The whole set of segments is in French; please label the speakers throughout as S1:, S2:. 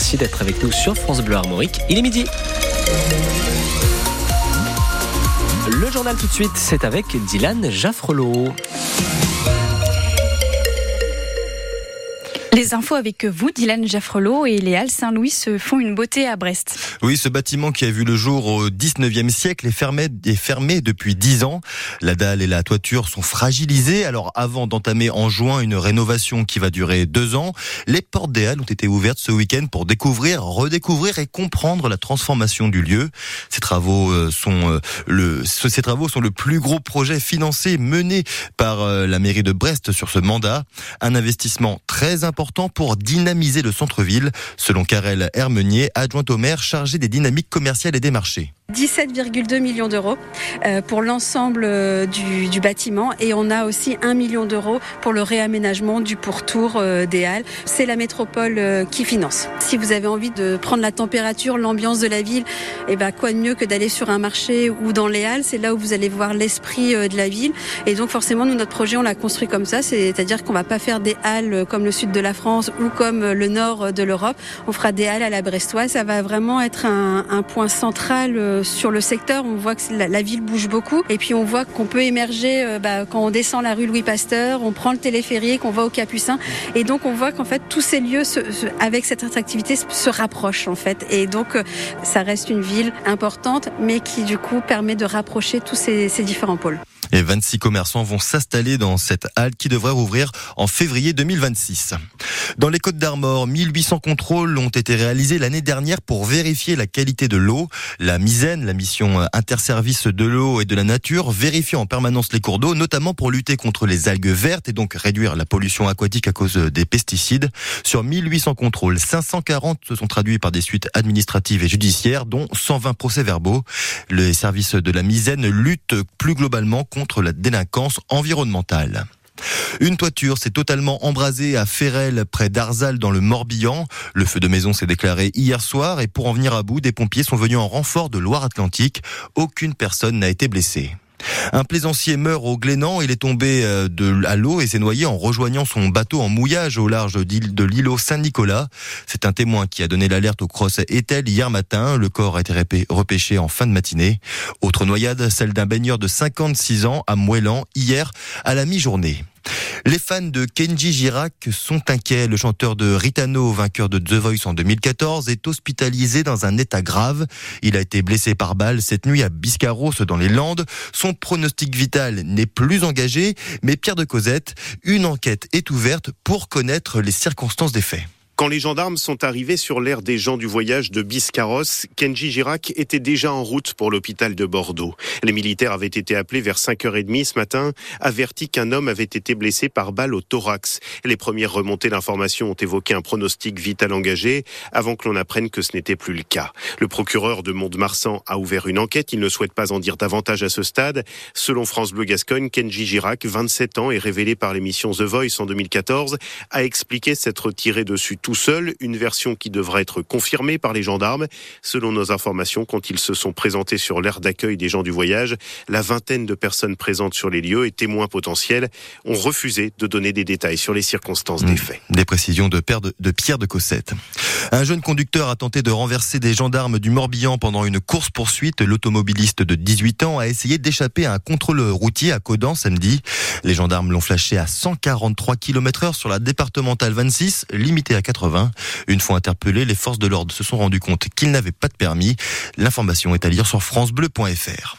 S1: Merci d'être avec nous sur France Bleu Armorique. Il est midi. Le journal tout de suite, c'est avec Dylan Jaffrelot.
S2: Les infos avec vous, Dylan Jaffrelot, et les Halles Saint-Louis se font une beauté à Brest.
S3: Oui, ce bâtiment qui a vu le jour au 19e siècle est fermé depuis 10 ans. La dalle et la toiture sont fragilisées. Alors avant d'entamer en juin une rénovation qui va durer 2 ans, les portes des Halles ont été ouvertes ce week-end pour découvrir, redécouvrir et comprendre la transformation du lieu. Ces travaux sont le plus gros projet financé mené par la mairie de Brest sur ce mandat. Un investissement très important pour dynamiser le centre-ville, selon Karel Hermenier, adjointe au maire chargée des dynamiques commerciales et des marchés.
S4: 17,2 millions d'euros pour l'ensemble du bâtiment, et on a aussi 1 million d'euros pour le réaménagement du pourtour des Halles. C'est la métropole qui finance. Si vous avez envie de prendre la température, l'ambiance de la ville, quoi de mieux que d'aller sur un marché ou dans les Halles. C'est là où vous allez voir l'esprit de la ville. Et donc forcément, nous, notre projet, on l'a construit comme ça. C'est-à-dire qu'on va pas faire des Halles comme le sud de la France ou comme le nord de l'Europe. On fera des Halles à la brestoise. Ça va vraiment être un point central sur le secteur. On voit que la ville bouge beaucoup, et puis on voit qu'on peut émerger quand on descend la rue Louis Pasteur, on prend le téléphérique, on va au Capucin, et donc on voit qu'en fait tous ces lieux avec cette attractivité se rapprochent en fait, et donc ça reste une ville importante, mais qui du coup permet de rapprocher tous ces différents pôles.
S3: Et 26 commerçants vont s'installer dans cette halle qui devrait rouvrir en février 2026. Dans les Côtes-d'Armor, 1800 contrôles ont été réalisés l'année dernière pour vérifier la qualité de l'eau. La Misaine, la mission interservice de l'eau et de la nature, vérifie en permanence les cours d'eau, notamment pour lutter contre les algues vertes et donc réduire la pollution aquatique à cause des pesticides. Sur 1800 contrôles, 540 se sont traduits par des suites administratives et judiciaires, dont 120 procès-verbaux. Les services de la Misaine luttent plus globalement contre la délinquance environnementale. Une toiture s'est totalement embrasée à Ferrel, près d'Arzal, dans le Morbihan. Le feu de maison s'est déclaré hier soir, et pour en venir à bout, des pompiers sont venus en renfort de Loire-Atlantique. Aucune personne n'a été blessée. Un plaisancier meurt au Glénan. Il est tombé à l'eau et s'est noyé en rejoignant son bateau en mouillage au large de l'îlot Saint-Nicolas. C'est un témoin qui a donné l'alerte au Cross Etel hier matin. Le corps a été repêché en fin de matinée. Autre noyade, celle d'un baigneur de 56 ans à Moëlan, hier à la mi-journée. Les fans de Kenji Girac sont inquiets. Le chanteur de Ritano, vainqueur de The Voice en 2014, est hospitalisé dans un état grave. Il a été blessé par balle cette nuit à Biscarrosse dans les Landes. Son pronostic vital n'est plus engagé, mais Pierre de Cosette, une enquête est ouverte pour connaître les circonstances des faits.
S5: Quand les gendarmes sont arrivés sur l'aire des gens du voyage de Biscarrosse, Kenji Girac était déjà en route pour l'hôpital de Bordeaux. Les militaires avaient été appelés vers 5h30 ce matin, avertis qu'un homme avait été blessé par balle au thorax. Les premières remontées d'informations ont évoqué un pronostic vital engagé, avant que l'on apprenne que ce n'était plus le cas. Le procureur de Mont-de-Marsan a ouvert une enquête. Il ne souhaite pas en dire davantage à ce stade. Selon France Bleu Gascogne, Kenji Girac, 27 ans et révélé par l'émission The Voice en 2014, a expliqué s'être tiré dessus tout seul, une version qui devrait être confirmée par les gendarmes. Selon nos informations, quand ils se sont présentés sur l'aire d'accueil des gens du voyage, la vingtaine de personnes présentes sur les lieux et témoins potentiels ont refusé de donner des détails sur les circonstances des faits.
S3: Des précisions de Pierre de Cossette. Un jeune conducteur a tenté de renverser des gendarmes du Morbihan pendant une course-poursuite. L'automobiliste de 18 ans a essayé d'échapper à un contrôle routier à Caudan samedi. Les gendarmes l'ont flashé à 143 km/h sur la départementale 26, limitée à 80. Une fois interpellé, les forces de l'ordre se sont rendues compte qu'il n'avait pas de permis. L'information est à lire sur francebleu.fr.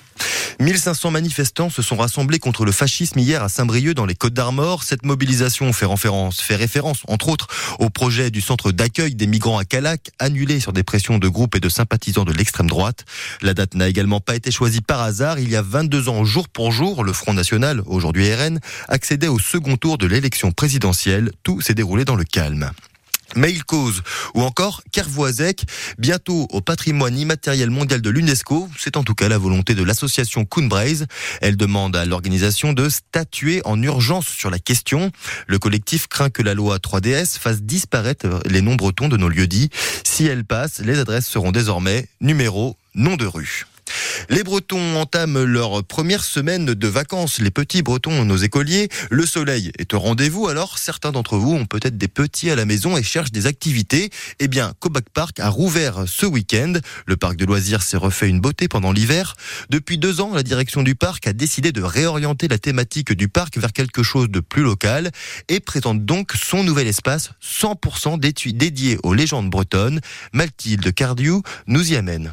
S3: 1500 manifestants se sont rassemblés contre le fascisme hier à Saint-Brieuc dans les Côtes-d'Armor. Cette mobilisation fait référence, entre autres, au projet du centre d'accueil des migrants à Callac, annulé sur des pressions de groupes et de sympathisants de l'extrême droite. La date n'a également pas été choisie par hasard. Il y a 22 ans, jour pour jour, le Front National, aujourd'hui RN, accédait au second tour de l'élection présidentielle. Tout s'est déroulé dans le calme. Mail Cause ou encore Kervoisec, bientôt au patrimoine immatériel mondial de l'UNESCO. C'est en tout cas la volonté de l'association Coonbraze. Elle demande à l'organisation de statuer en urgence sur la question. Le collectif craint que la loi 3DS fasse disparaître les noms bretons de nos lieux-dits. Si elle passe, les adresses seront désormais numéros, nom de rue. Les Bretons entament leur première semaine de vacances. Les petits Bretons, nos écoliers, le soleil est au rendez-vous. Alors, certains d'entre vous ont peut-être des petits à la maison et cherchent des activités. Eh bien, Cobac Park a rouvert ce week-end. Le parc de loisirs s'est refait une beauté pendant l'hiver. Depuis 2 ans, la direction du parc a décidé de réorienter la thématique du parc vers quelque chose de plus local et présente donc son nouvel espace 100% dédié aux légendes bretonnes. Mathilde Cardiou nous y amène.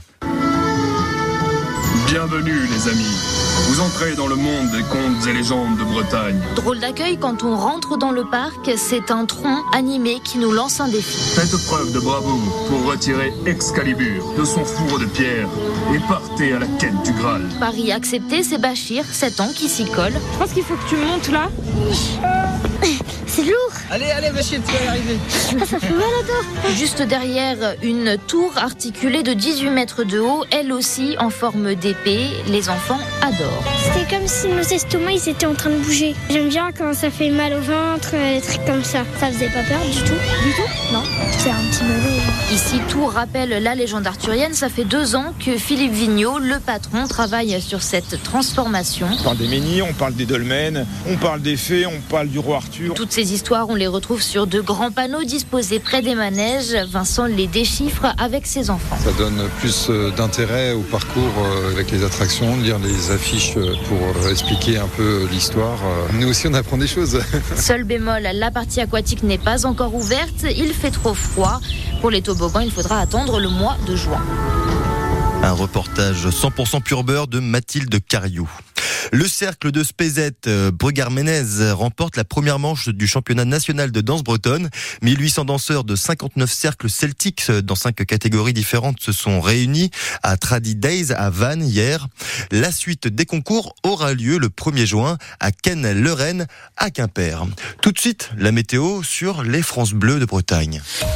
S6: Bienvenue les amis, vous entrez dans le monde des contes et légendes de Bretagne.
S7: Drôle d'accueil quand on rentre dans le parc, c'est un tronc animé qui nous lance un défi.
S6: Faites preuve de bravoure pour retirer Excalibur de son four de pierre et partez à la quête du Graal.
S7: Pari accepté, c'est Bachir, 7 ans, qui s'y colle.
S8: Je pense qu'il faut que tu montes là.
S9: C'est lourd.
S1: Allez, Bachir, tu vas y arriver.
S9: Ça fait mal à dos.
S7: Juste derrière, une tour articulée de 18 mètres de haut, elle aussi en forme d'épée. Les enfants adorent.
S9: C'était comme si nos estomacs ils étaient en train de bouger. J'aime bien quand ça fait mal au ventre, des trucs comme ça. Ça faisait pas peur du tout. Du tout ? Non. C'est un petit mauvais.
S7: Ici, tout rappelle la légende arthurienne. Ça fait 2 ans que Philippe Vigneault, le patron, travaille sur cette transformation.
S10: On parle des menhirs, on parle des dolmens, on parle des fées, on parle du roi Arthur.
S7: Toutes ces histoires, on les retrouve sur de grands panneaux disposés près des manèges. Vincent les déchiffre avec ses enfants.
S11: Ça donne plus d'intérêt au parcours avec les attractions, lire les affiches pour expliquer un peu l'histoire. Nous aussi, on apprend des choses.
S7: Seul bémol, la partie aquatique n'est pas encore ouverte. Il fait trop froid. Pour les toboggans, il faudra attendre le mois de juin.
S3: Un reportage 100% pur beurre de Mathilde Cariou. Le cercle de Spézet Bregarmenez remporte la première manche du championnat national de danse bretonne. 1800 danseurs de 59 cercles celtiques dans 5 catégories différentes se sont réunis à Tradi Days à Vannes hier. La suite des concours aura lieu le 1er juin à Cannes-Lorraine à Quimper. Tout de suite, la météo sur les France Bleues de Bretagne.